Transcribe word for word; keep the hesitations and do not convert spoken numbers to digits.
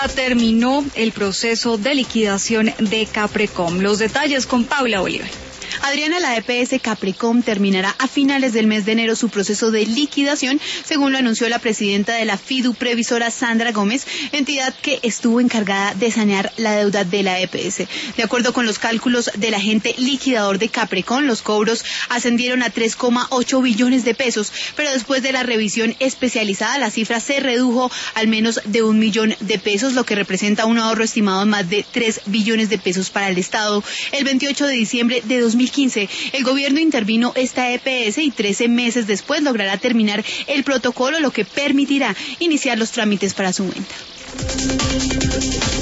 ya terminó el proceso de liquidación de Caprecom. Los detalles con Paula Bolívar. Adriana, la E P S Caprecom terminará a finales del mes de enero su proceso de liquidación, según lo anunció la presidenta de la FIDU Previsora, Sandra Gómez, entidad que estuvo encargada de sanear la deuda de la E P S. De acuerdo con los cálculos del agente liquidador de Caprecom, los cobros ascendieron a tres coma ocho billones de pesos, pero después de la revisión especializada, la cifra se redujo al menos de un millón de pesos, lo que representa un ahorro estimado en más de tres billones de pesos para el Estado. El veintiocho de diciembre de dos mil quince, el gobierno intervino esta E P S y trece meses después logrará terminar el protocolo, lo que permitirá iniciar los trámites para su venta.